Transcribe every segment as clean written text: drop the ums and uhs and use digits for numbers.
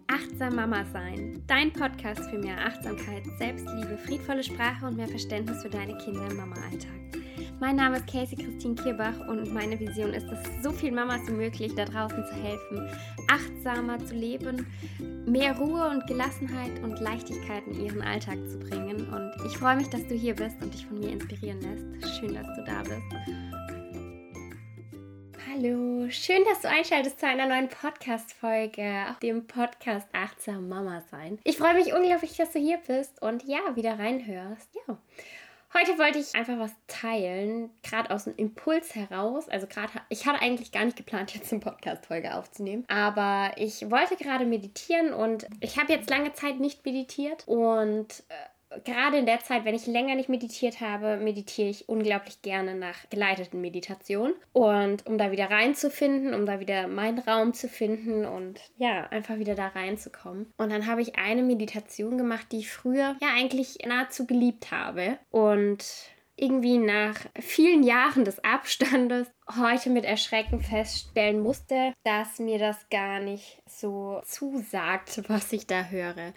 Achtsam Mama sein, dein Podcast für mehr Achtsamkeit, Selbstliebe, friedvolle Sprache und mehr Verständnis für deine Kinder im Mama-Alltag. Mein Name ist Casey Christine Kierbach und meine Vision ist es, so vielen Mamas wie möglich da draußen zu helfen, achtsamer zu leben, mehr Ruhe und Gelassenheit und Leichtigkeit in ihren Alltag zu bringen. Und ich freue mich, dass du hier bist und dich von mir inspirieren lässt. Schön, dass du da bist. Hallo, schön, dass du einschaltest zu einer neuen Podcast-Folge auf dem Podcast Achtsam Mama sein. Ich freue mich unglaublich, dass du hier bist und ja, wieder reinhörst. Ja. Heute wollte ich einfach was teilen, gerade aus einem Impuls heraus. Also ich hatte eigentlich gar nicht geplant, jetzt eine Podcast-Folge aufzunehmen. Aber ich wollte gerade meditieren und ich habe jetzt lange Zeit nicht meditiert. Und gerade in der Zeit, wenn ich länger nicht meditiert habe, meditiere ich unglaublich gerne nach geleiteten Meditationen. Und um da wieder reinzufinden, um da wieder meinen Raum zu finden und ja, einfach wieder da reinzukommen. Und dann habe ich eine Meditation gemacht, die ich früher ja eigentlich nahezu geliebt habe. Und irgendwie nach vielen Jahren des Abstandes heute mit Erschrecken feststellen musste, dass mir das gar nicht so zusagt, was ich da höre.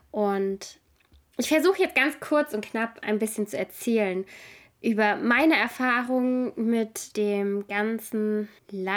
Und ich versuche jetzt ganz kurz und knapp ein bisschen zu erzählen über meine Erfahrungen mit dem ganzen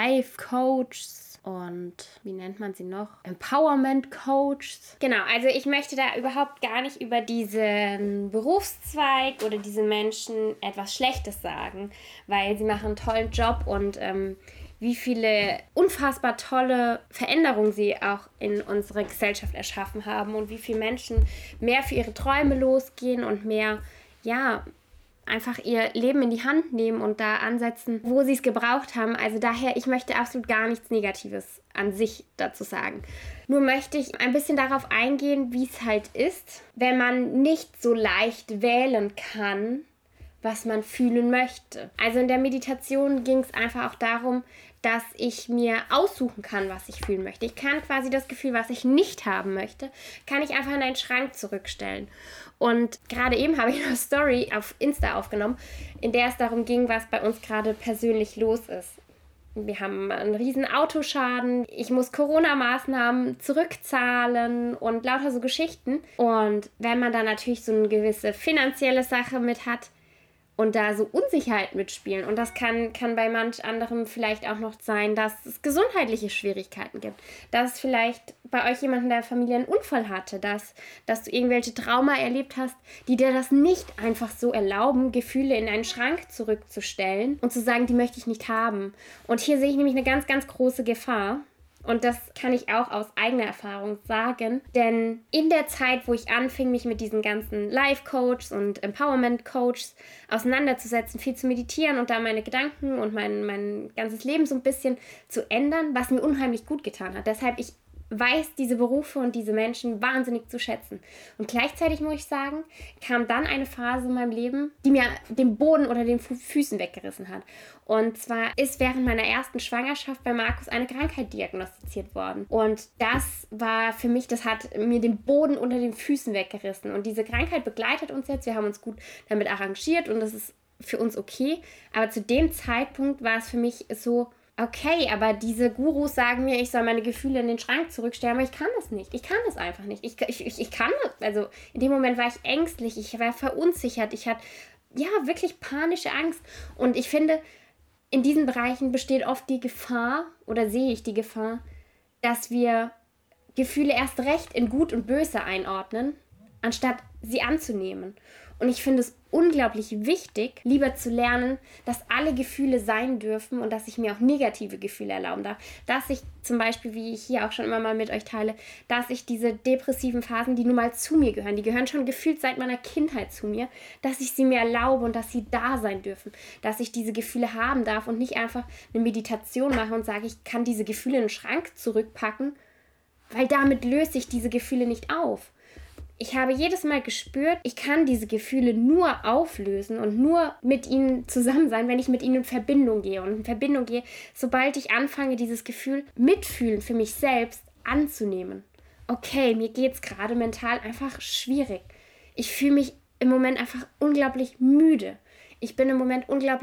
Life-Coaches und wie nennt man sie noch? Empowerment-Coaches. Genau, also ich möchte da überhaupt gar nicht über diesen Berufszweig oder diese Menschen etwas Schlechtes sagen, weil sie machen einen tollen Job und wie viele unfassbar tolle Veränderungen sie auch in unserer Gesellschaft erschaffen haben und wie viele Menschen mehr für ihre Träume losgehen und mehr, ja, einfach ihr Leben in die Hand nehmen und da ansetzen, wo sie es gebraucht haben. Also daher, ich möchte absolut gar nichts Negatives an sich dazu sagen. Nur möchte ich ein bisschen darauf eingehen, wie es halt ist, wenn man nicht so leicht wählen kann, was man fühlen möchte. Also in der Meditation ging es einfach auch darum, dass ich mir aussuchen kann, was ich fühlen möchte. Ich kann quasi das Gefühl, was ich nicht haben möchte, kann ich einfach in einen Schrank zurückstellen. Und gerade eben habe ich eine Story auf Insta aufgenommen, in der es darum ging, was bei uns gerade persönlich los ist. Wir haben einen riesen Autoschaden, ich muss Corona-Maßnahmen zurückzahlen und lauter so Geschichten. Und wenn man da natürlich so eine gewisse finanzielle Sache mit hat, und da so Unsicherheit mitspielen. Und das kann bei manch anderem vielleicht auch noch sein, dass es gesundheitliche Schwierigkeiten gibt. Dass vielleicht bei euch jemand in der Familie einen Unfall hatte, dass du irgendwelche Trauma erlebt hast, die dir das nicht einfach so erlauben, Gefühle in einen Schrank zurückzustellen und zu sagen, die möchte ich nicht haben. Und hier sehe ich nämlich eine ganz, ganz große Gefahr. Und das kann ich auch aus eigener Erfahrung sagen, denn in der Zeit, wo ich anfing, mich mit diesen ganzen Life-Coaches und Empowerment-Coaches auseinanderzusetzen, viel zu meditieren und da meine Gedanken und mein ganzes Leben so ein bisschen zu ändern, was mir unheimlich gut getan hat. Deshalb, ich weiß diese Berufe und diese Menschen wahnsinnig zu schätzen. Und gleichzeitig muss ich sagen, kam dann eine Phase in meinem Leben, die mir den Boden unter den Füßen weggerissen hat. Und zwar ist während meiner ersten Schwangerschaft bei Markus eine Krankheit diagnostiziert worden. Und das war für mich, das hat mir den Boden unter den Füßen weggerissen. Und diese Krankheit begleitet uns jetzt. Wir haben uns gut damit arrangiert und das ist für uns okay. Aber zu dem Zeitpunkt war es für mich so, okay, aber diese Gurus sagen mir, ich soll meine Gefühle in den Schrank zurückstellen, aber ich kann das nicht. Ich kann das einfach nicht. Ich kann das. Also in dem Moment war ich ängstlich, ich war verunsichert, ich hatte ja wirklich panische Angst. Und ich finde, in diesen Bereichen besteht oft die Gefahr, oder sehe ich die Gefahr, dass wir Gefühle erst recht in Gut und Böse einordnen, anstatt sie anzunehmen. Und ich finde es unglaublich wichtig, lieber zu lernen, dass alle Gefühle sein dürfen und dass ich mir auch negative Gefühle erlauben darf. Dass ich zum Beispiel, wie ich hier auch schon immer mal mit euch teile, dass ich diese depressiven Phasen, die nun mal zu mir gehören, die gehören schon gefühlt seit meiner Kindheit zu mir, dass ich sie mir erlaube und dass sie da sein dürfen. Dass ich diese Gefühle haben darf und nicht einfach eine Meditation mache und sage, ich kann diese Gefühle in den Schrank zurückpacken, weil damit löse ich diese Gefühle nicht auf. Ich habe jedes Mal gespürt, ich kann diese Gefühle nur auflösen und nur mit ihnen zusammen sein, wenn ich mit ihnen in Verbindung gehe. Und in Verbindung gehe, sobald ich anfange, dieses Gefühl mitfühlen für mich selbst anzunehmen. Okay, mir geht es gerade mental einfach schwierig. Ich fühle mich im Moment einfach unglaublich müde. Ich bin im Moment unglaublich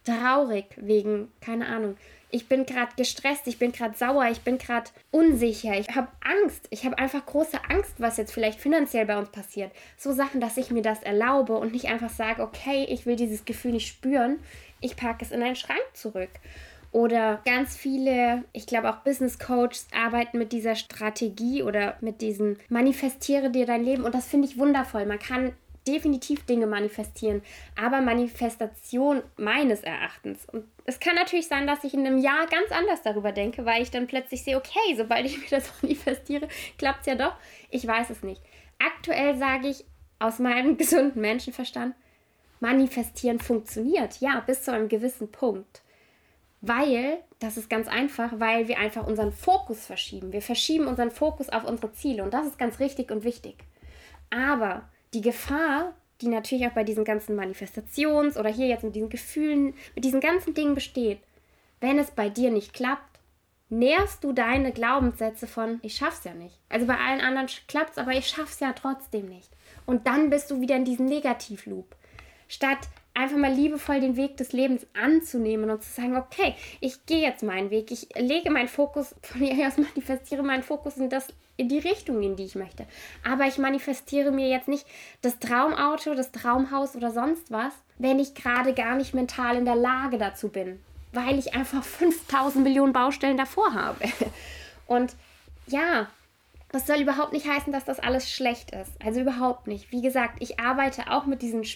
traurig wegen, keine Ahnung, ich bin gerade gestresst, ich bin gerade sauer, ich bin gerade unsicher, ich habe Angst, ich habe einfach große Angst, was jetzt vielleicht finanziell bei uns passiert. So Sachen, dass ich mir das erlaube und nicht einfach sage, okay, ich will dieses Gefühl nicht spüren, ich packe es in einen Schrank zurück. Oder ganz viele, ich glaube auch Business Coaches arbeiten mit dieser Strategie oder mit diesem Manifestiere dir dein Leben und das finde ich wundervoll. Man kann definitiv Dinge manifestieren, aber Manifestation meines Erachtens. Und es kann natürlich sein, dass ich in einem Jahr ganz anders darüber denke, weil ich dann plötzlich sehe, okay, sobald ich mir das manifestiere, klappt es ja doch. Ich weiß es nicht. Aktuell sage ich aus meinem gesunden Menschenverstand, manifestieren funktioniert, ja, bis zu einem gewissen Punkt. Weil, das ist ganz einfach, weil wir einfach unseren Fokus verschieben. Wir verschieben unseren Fokus auf unsere Ziele und das ist ganz richtig und wichtig. Aber die Gefahr, die natürlich auch bei diesen ganzen Manifestations- oder hier jetzt mit diesen Gefühlen, mit diesen ganzen Dingen besteht, wenn es bei dir nicht klappt, nährst du deine Glaubenssätze von, ich schaff's ja nicht. Also bei allen anderen klappt's, aber ich schaff's ja trotzdem nicht. Und dann bist du wieder in diesem Negativloop. Statt einfach mal liebevoll den Weg des Lebens anzunehmen und zu sagen, okay, ich gehe jetzt meinen Weg, ich lege meinen Fokus, von hier aus manifestiere meinen Fokus in die Richtung, in die ich möchte. Aber ich manifestiere mir jetzt nicht das Traumauto, das Traumhaus oder sonst was, wenn ich gerade gar nicht mental in der Lage dazu bin, weil ich einfach 5000 Millionen Baustellen davor habe. Und ja, das soll überhaupt nicht heißen, dass das alles schlecht ist. Also überhaupt nicht. Wie gesagt, ich arbeite auch mit diesen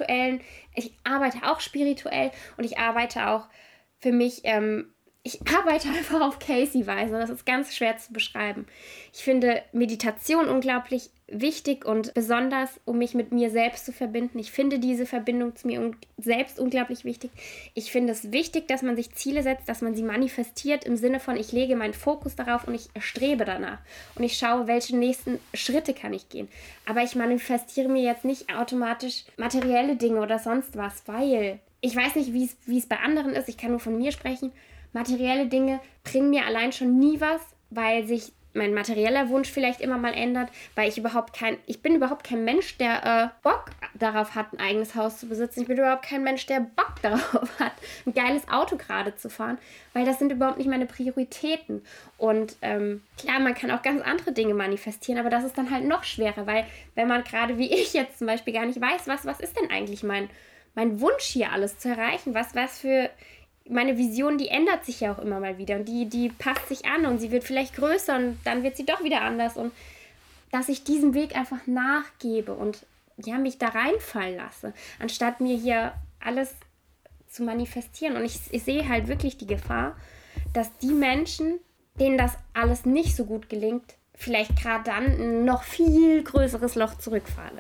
ich arbeite auch spirituell und ich arbeite auch für mich, ich arbeite einfach auf Casey-Weise. Das ist ganz schwer zu beschreiben. Ich finde Meditation unglaublich wichtig und besonders, um mich mit mir selbst zu verbinden. Ich finde diese Verbindung zu mir selbst unglaublich wichtig. Ich finde es wichtig, dass man sich Ziele setzt, dass man sie manifestiert im Sinne von, ich lege meinen Fokus darauf und ich strebe danach. Und ich schaue, welche nächsten Schritte kann ich gehen. Aber ich manifestiere mir jetzt nicht automatisch materielle Dinge oder sonst was, weil ich weiß nicht, wie es bei anderen ist. Ich kann nur von mir sprechen. Materielle Dinge bringen mir allein schon nie was, weil sich mein materieller Wunsch vielleicht immer mal ändert, weil ich bin überhaupt kein Mensch, der Bock darauf hat, ein eigenes Haus zu besitzen. Ich bin überhaupt kein Mensch, der Bock darauf hat, ein geiles Auto gerade zu fahren, weil das sind überhaupt nicht meine Prioritäten. Und klar, man kann auch ganz andere Dinge manifestieren, aber das ist dann halt noch schwerer, weil wenn man gerade wie ich jetzt zum Beispiel gar nicht weiß, was ist denn eigentlich mein Wunsch hier alles zu erreichen, was für meine Vision, die ändert sich ja auch immer mal wieder und die passt sich an und sie wird vielleicht größer und dann wird sie doch wieder anders und dass ich diesem Weg einfach nachgebe und ja, mich da reinfallen lasse, anstatt mir hier alles zu manifestieren. Und ich sehe halt wirklich die Gefahr, dass die Menschen, denen das alles nicht so gut gelingt, vielleicht gerade dann ein noch viel größeres Loch zurückfallen.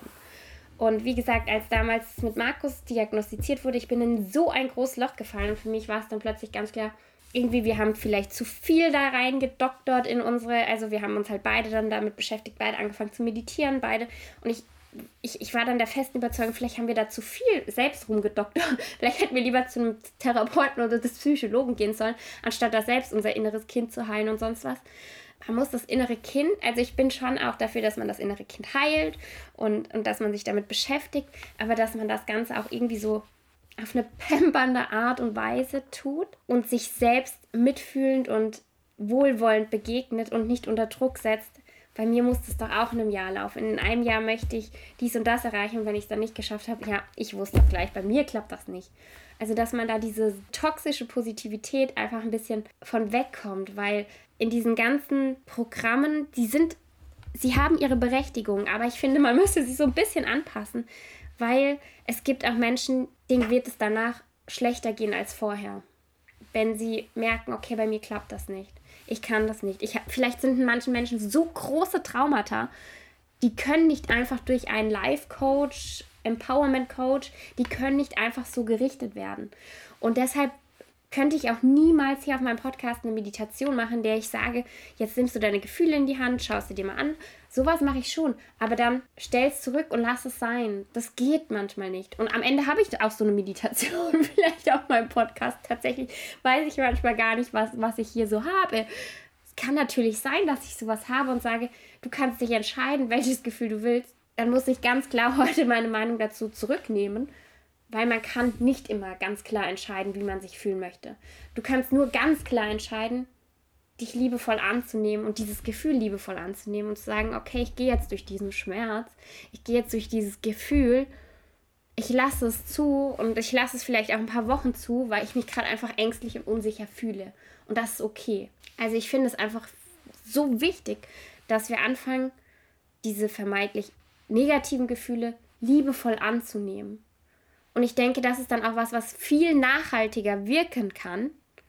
Und wie gesagt, als damals mit Markus diagnostiziert wurde, ich bin in so ein großes Loch gefallen. Und für mich war es dann plötzlich ganz klar, irgendwie, wir haben vielleicht zu viel da reingedoktert also wir haben uns halt beide dann damit beschäftigt, beide angefangen zu meditieren, beide. Und ich war dann der festen Überzeugung, vielleicht haben wir da zu viel selbst rumgedoktert. Vielleicht hätten wir lieber zu einem Therapeuten oder des Psychologen gehen sollen, anstatt da selbst unser inneres Kind zu heilen und sonst was. Man muss das innere Kind, also ich bin schon auch dafür, dass man das innere Kind heilt und dass man sich damit beschäftigt, aber dass man das Ganze auch irgendwie so auf eine pampernde Art und Weise tut und sich selbst mitfühlend und wohlwollend begegnet und nicht unter Druck setzt. Bei mir muss das doch auch in einem Jahr laufen. In einem Jahr möchte ich dies und das erreichen und wenn ich es dann nicht geschafft habe, ja, ich wusste gleich, bei mir klappt das nicht. Also, dass man da diese toxische Positivität einfach ein bisschen von wegkommt, weil in diesen ganzen Programmen, sie haben ihre Berechtigung, aber ich finde, man müsste sie so ein bisschen anpassen, weil es gibt auch Menschen, denen wird es danach schlechter gehen als vorher, wenn sie merken, okay, bei mir klappt das nicht, ich kann das nicht. Vielleicht sind in manchen Menschen so große Traumata, die können nicht einfach durch einen Life-Coach, Empowerment-Coach, die können nicht einfach so gerichtet werden. Und deshalb könnte ich auch niemals hier auf meinem Podcast eine Meditation machen, in der ich sage, jetzt nimmst du deine Gefühle in die Hand, schaust sie dir mal an. Sowas mache ich schon, aber dann stell's zurück und lass es sein. Das geht manchmal nicht. Und am Ende habe ich auch so eine Meditation, vielleicht auf meinem Podcast. Tatsächlich weiß ich manchmal gar nicht, was ich hier so habe. Es kann natürlich sein, dass ich sowas habe und sage, du kannst dich entscheiden, welches Gefühl du willst. Dann muss ich ganz klar heute meine Meinung dazu zurücknehmen, weil man kann nicht immer ganz klar entscheiden, wie man sich fühlen möchte. Du kannst nur ganz klar entscheiden, dich liebevoll anzunehmen und dieses Gefühl liebevoll anzunehmen und zu sagen, okay, ich gehe jetzt durch diesen Schmerz, ich gehe jetzt durch dieses Gefühl, ich lasse es zu und ich lasse es vielleicht auch ein paar Wochen zu, weil ich mich gerade einfach ängstlich und unsicher fühle. Und das ist okay. Also ich finde es einfach so wichtig, dass wir anfangen, diese vermeintlich negativen Gefühle liebevoll anzunehmen. Und ich denke, das ist dann auch was viel nachhaltiger wirken kann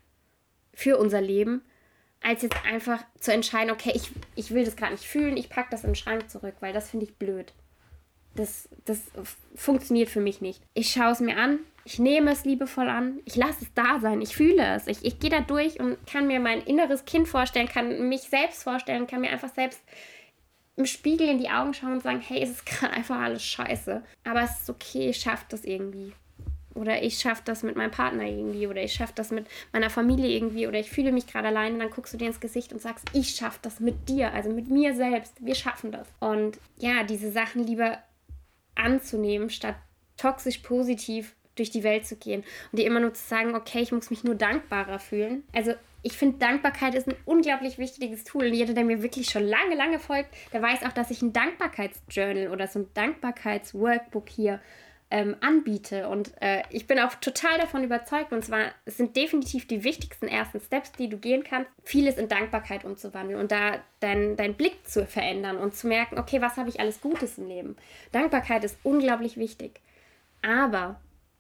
für unser Leben, als jetzt einfach zu entscheiden, okay, ich will das gerade nicht fühlen, ich packe das in den Schrank zurück, weil das finde ich blöd. Das funktioniert für mich nicht. Ich schaue es mir an, ich nehme es liebevoll an, ich lasse es da sein, ich fühle es. Ich gehe da durch und kann mir mein inneres Kind vorstellen, kann mich selbst vorstellen, kann mir einfach selbst im Spiegel in die Augen schauen und sagen, hey, es ist gerade einfach alles scheiße. Aber es ist okay, ich schaffe das irgendwie. Oder ich schaffe das mit meinem Partner irgendwie. Oder ich schaffe das mit meiner Familie irgendwie. Oder ich fühle mich gerade allein. Und dann guckst du dir ins Gesicht und sagst, ich schaffe das mit dir. Also mit mir selbst. Wir schaffen das. Und ja, diese Sachen lieber anzunehmen, statt toxisch positiv durch die Welt zu gehen. Und dir immer nur zu sagen, okay, ich muss mich nur dankbarer fühlen. Also ich finde, Dankbarkeit ist ein unglaublich wichtiges Tool. Und jeder, der mir wirklich schon lange, lange folgt, der weiß auch, dass ich ein Dankbarkeitsjournal oder so ein Dankbarkeitsworkbook hier anbiete. Und ich bin auch total davon überzeugt, und zwar es sind definitiv die wichtigsten ersten Steps, die du gehen kannst, vieles in Dankbarkeit umzuwandeln und da deinen Blick zu verändern und zu merken, okay, was habe ich alles Gutes im Leben? Dankbarkeit ist unglaublich wichtig. Aber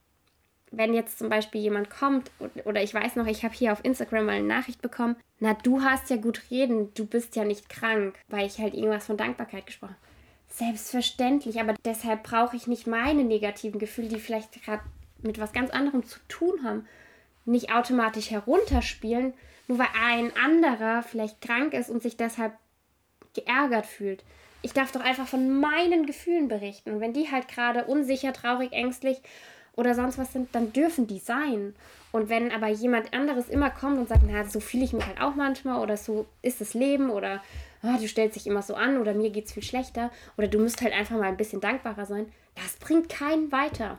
wenn jetzt zum Beispiel jemand kommt, oder ich weiß noch, ich habe hier auf Instagram mal eine Nachricht bekommen, na, du hast ja gut reden, du bist ja nicht krank, weil ich halt irgendwas von Dankbarkeit gesprochen habe. Selbstverständlich, aber deshalb brauche ich nicht meine negativen Gefühle, die vielleicht gerade mit was ganz anderem zu tun haben, nicht automatisch herunterspielen, nur weil ein anderer vielleicht krank ist und sich deshalb geärgert fühlt. Ich darf doch einfach von meinen Gefühlen berichten. Und wenn die halt gerade unsicher, traurig, ängstlich oder sonst was sind, dann dürfen die sein. Und wenn aber jemand anderes immer kommt und sagt, na, so fühle ich mich halt auch manchmal oder so ist das Leben oder du stellst dich immer so an oder mir geht's viel schlechter oder du musst halt einfach mal ein bisschen dankbarer sein, das bringt keinen weiter.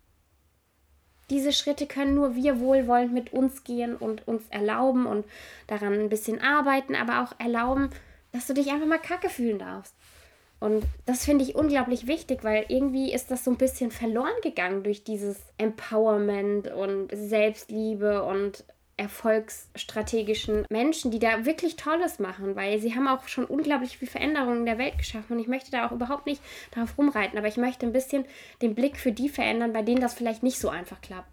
Diese Schritte können nur wir wohlwollend mit uns gehen und uns erlauben und daran ein bisschen arbeiten, aber auch erlauben, dass du dich einfach mal kacke fühlen darfst. Und das finde ich unglaublich wichtig, weil irgendwie ist das so ein bisschen verloren gegangen durch dieses Empowerment und Selbstliebe und erfolgsstrategischen Menschen, die da wirklich Tolles machen, weil sie haben auch schon unglaublich viel Veränderungen in der Welt geschaffen und ich möchte da auch überhaupt nicht darauf rumreiten, aber ich möchte ein bisschen den Blick für die verändern, bei denen das vielleicht nicht so einfach klappt.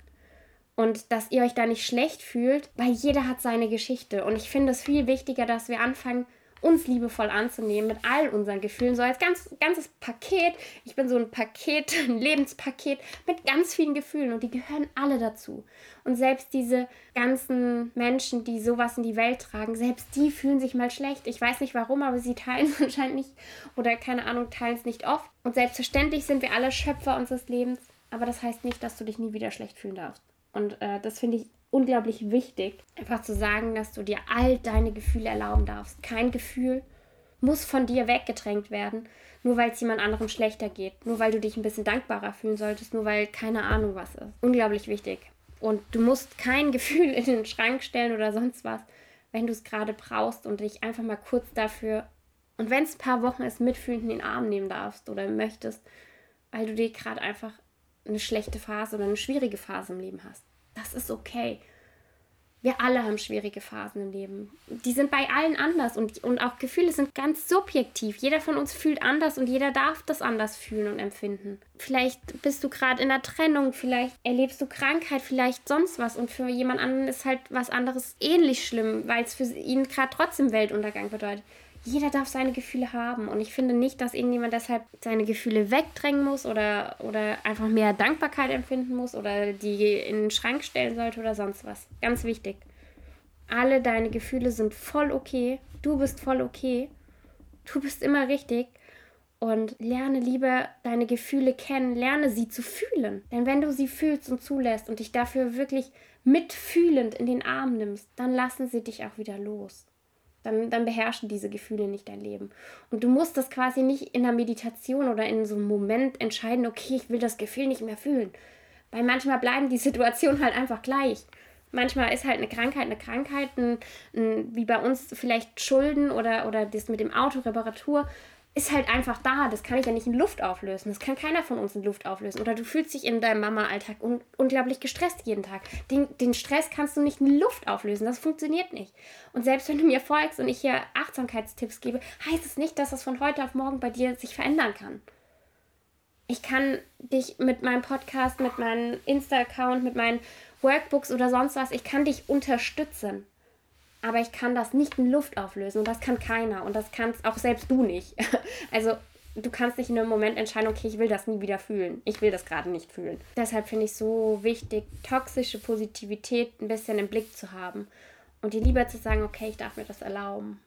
Und dass ihr euch da nicht schlecht fühlt, weil jeder hat seine Geschichte und ich finde es viel wichtiger, dass wir anfangen, uns liebevoll anzunehmen mit all unseren Gefühlen, so als ganzes Paket. Ich bin so ein Paket, ein Lebenspaket mit ganz vielen Gefühlen und die gehören alle dazu. Und selbst diese ganzen Menschen, die sowas in die Welt tragen, selbst die fühlen sich mal schlecht. Ich weiß nicht warum, aber sie teilen es anscheinend nicht oder keine Ahnung, teilen es nicht oft. Und selbstverständlich sind wir alle Schöpfer unseres Lebens, aber das heißt nicht, dass du dich nie wieder schlecht fühlen darfst. Und das finde ich unglaublich wichtig, einfach zu sagen, dass du dir all deine Gefühle erlauben darfst. Kein Gefühl muss von dir weggedrängt werden, nur weil es jemand anderem schlechter geht, nur weil du dich ein bisschen dankbarer fühlen solltest, nur weil keine Ahnung was ist. Unglaublich wichtig. Und du musst kein Gefühl in den Schrank stellen oder sonst was, wenn du es gerade brauchst und dich einfach mal kurz dafür, und wenn es ein paar Wochen ist, mitfühlend in den Arm nehmen darfst oder möchtest, weil du dir gerade einfach eine schlechte Phase oder eine schwierige Phase im Leben hast. Das ist okay. Wir alle haben schwierige Phasen im Leben. Die sind bei allen anders und auch Gefühle sind ganz subjektiv. Jeder von uns fühlt anders und jeder darf das anders fühlen und empfinden. Vielleicht bist du gerade in einer Trennung, vielleicht erlebst du Krankheit, vielleicht sonst was und für jemand anderen ist halt was anderes ähnlich schlimm, weil es für ihn gerade trotzdem Weltuntergang bedeutet. Jeder darf seine Gefühle haben und ich finde nicht, dass irgendjemand deshalb seine Gefühle wegdrängen muss oder einfach mehr Dankbarkeit empfinden muss oder die in den Schrank stellen sollte oder sonst was. Ganz wichtig. Alle deine Gefühle sind voll okay. Du bist voll okay. Du bist immer richtig. Und lerne lieber deine Gefühle kennen. Lerne sie zu fühlen. Denn wenn du sie fühlst und zulässt und dich dafür wirklich mitfühlend in den Arm nimmst, dann lassen sie dich auch wieder los. Dann beherrschen diese Gefühle nicht dein Leben. Und du musst das quasi nicht in der Meditation oder in so einem Moment entscheiden, okay, ich will das Gefühl nicht mehr fühlen. Weil manchmal bleiben die Situationen halt einfach gleich. Manchmal ist halt eine Krankheit, wie bei uns vielleicht Schulden oder das mit dem Auto, Reparatur, ist halt einfach da. Das kann ich ja nicht in Luft auflösen. Das kann keiner von uns in Luft auflösen. Oder du fühlst dich in deinem Mama-Alltag unglaublich gestresst jeden Tag. Den Stress kannst du nicht in Luft auflösen. Das funktioniert nicht. Und selbst wenn du mir folgst und ich hier Achtsamkeitstipps gebe, heißt es nicht, dass das von heute auf morgen bei dir sich verändern kann. Ich kann dich mit meinem Podcast, mit meinem Insta-Account, mit meinen Workbooks oder sonst was, ich kann dich unterstützen. Aber ich kann das nicht in Luft auflösen und das kann keiner und das kannst auch selbst du nicht. Also du kannst nicht in einem Moment entscheiden, okay, ich will das nie wieder fühlen. Ich will das gerade nicht fühlen. Deshalb finde ich es so wichtig, toxische Positivität ein bisschen im Blick zu haben und dir lieber zu sagen, okay, ich darf mir das erlauben.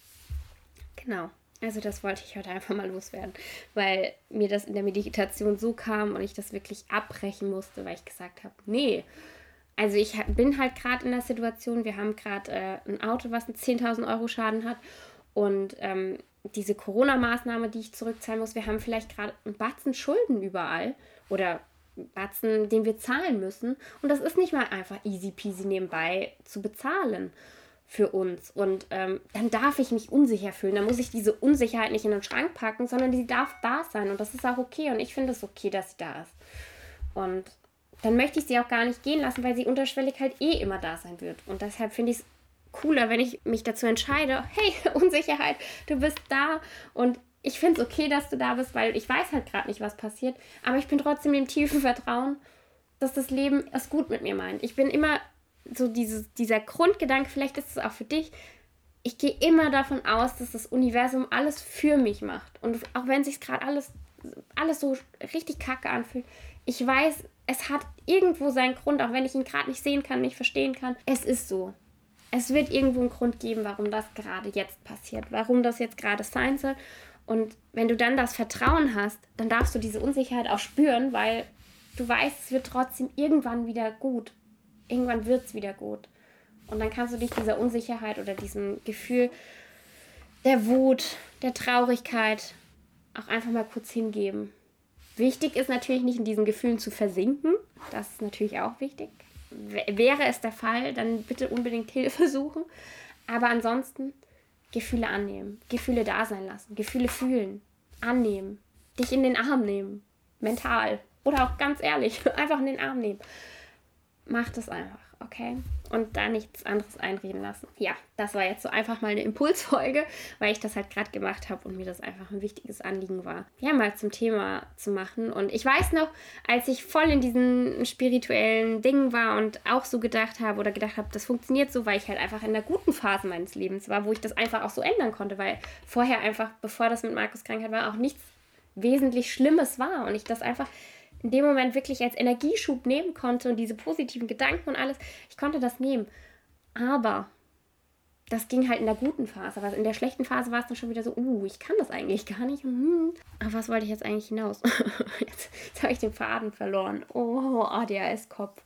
Genau. Also das wollte ich heute einfach mal loswerden, weil mir das in der Meditation so kam und ich das wirklich abbrechen musste, weil ich gesagt habe, nee. Also ich bin halt gerade in der Situation, wir haben gerade ein Auto, was einen 10.000 Euro Schaden hat und diese Corona-Maßnahme, die ich zurückzahlen muss, wir haben vielleicht gerade einen Batzen Schulden überall oder einen Batzen, den wir zahlen müssen und das ist nicht mal einfach easy peasy nebenbei zu bezahlen für uns und dann darf ich mich unsicher fühlen, dann muss ich diese Unsicherheit nicht in den Schrank packen, sondern die darf da sein und das ist auch okay und ich finde es okay, dass sie da ist und dann möchte ich sie auch gar nicht gehen lassen, weil sie unterschwellig halt immer da sein wird. Und deshalb finde ich es cooler, wenn ich mich dazu entscheide, hey, Unsicherheit, du bist da und ich finde es okay, dass du da bist, weil ich weiß halt gerade nicht, was passiert, aber ich bin trotzdem im tiefen Vertrauen, dass das Leben es gut mit mir meint. Ich bin immer so dieser Grundgedanke, vielleicht ist es auch für dich, ich gehe immer davon aus, dass das Universum alles für mich macht. Und auch wenn sich gerade alles so richtig kacke anfühlt, ich weiß, es hat irgendwo seinen Grund, auch wenn ich ihn gerade nicht sehen kann, nicht verstehen kann. Es ist so. Es wird irgendwo einen Grund geben, warum das gerade jetzt passiert, warum das jetzt gerade sein soll. Und wenn du dann das Vertrauen hast, dann darfst du diese Unsicherheit auch spüren, weil du weißt, es wird trotzdem irgendwann wieder gut. Irgendwann wird es wieder gut. Und dann kannst du dich dieser Unsicherheit oder diesem Gefühl der Wut, der Traurigkeit auch einfach mal kurz hingeben. Wichtig ist natürlich nicht in diesen Gefühlen zu versinken. Das ist natürlich auch wichtig. Wäre es der Fall, dann bitte unbedingt Hilfe suchen. Aber ansonsten Gefühle annehmen, Gefühle da sein lassen, Gefühle fühlen, annehmen, dich in den Arm nehmen, mental oder auch ganz ehrlich, einfach in den Arm nehmen. Mach das einfach, okay? Und da nichts anderes einreden lassen. Ja, das war jetzt so einfach mal eine Impulsfolge, weil ich das halt gerade gemacht habe und mir das einfach ein wichtiges Anliegen war, ja, mal zum Thema zu machen. Und ich weiß noch, als ich voll in diesen spirituellen Dingen war und auch so gedacht habe, das funktioniert so, weil ich halt einfach in der guten Phase meines Lebens war, wo ich das einfach auch so ändern konnte, weil vorher einfach, bevor das mit Markus Krankheit war, auch nichts wesentlich Schlimmes war und ich das einfach in dem Moment wirklich als Energieschub nehmen konnte und diese positiven Gedanken und alles, ich konnte das nehmen. Aber das ging halt in der guten Phase. Aber in der schlechten Phase war es dann schon wieder so, ich kann das eigentlich gar nicht. Aber was wollte ich jetzt eigentlich hinaus? Jetzt habe ich den Faden verloren. Oh, ADHS-Kopf.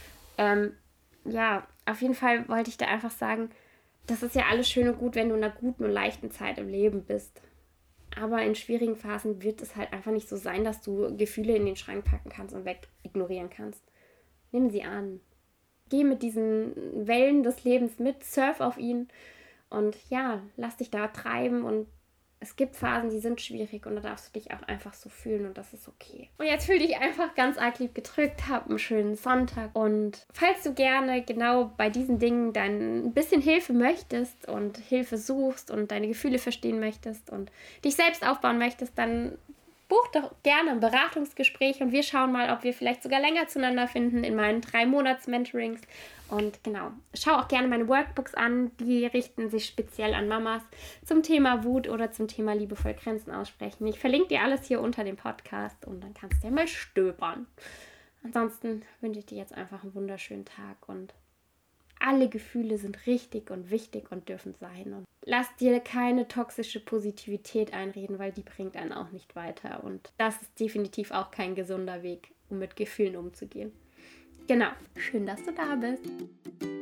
Ja, auf jeden Fall wollte ich da einfach sagen, das ist ja alles schön und gut, wenn du in einer guten und leichten Zeit im Leben bist. Aber in schwierigen Phasen wird es halt einfach nicht so sein, dass du Gefühle in den Schrank packen kannst und weg ignorieren kannst. Nimm sie an. Geh mit diesen Wellen des Lebens mit, surf auf ihn und ja, lass dich da treiben und es gibt Phasen, die sind schwierig und da darfst du dich auch einfach so fühlen und das ist okay. Und jetzt fühl dich einfach ganz arg lieb gedrückt, hab einen schönen Sonntag und falls du gerne genau bei diesen Dingen dann ein bisschen Hilfe möchtest und Hilfe suchst und deine Gefühle verstehen möchtest und dich selbst aufbauen möchtest, dann buch doch gerne ein Beratungsgespräch und wir schauen mal, ob wir vielleicht sogar länger zueinander finden in meinen 3-Monats-Mentorings. Und genau, schau auch gerne meine Workbooks an, die richten sich speziell an Mamas zum Thema Wut oder zum Thema liebevoll Grenzen aussprechen. Ich verlinke dir alles hier unter dem Podcast und dann kannst du ja mal stöbern. Ansonsten wünsche ich dir jetzt einfach einen wunderschönen Tag und alle Gefühle sind richtig und wichtig und dürfen sein. Und lass dir keine toxische Positivität einreden, weil die bringt einen auch nicht weiter. Und das ist definitiv auch kein gesunder Weg, um mit Gefühlen umzugehen. Genau. Schön, dass du da bist.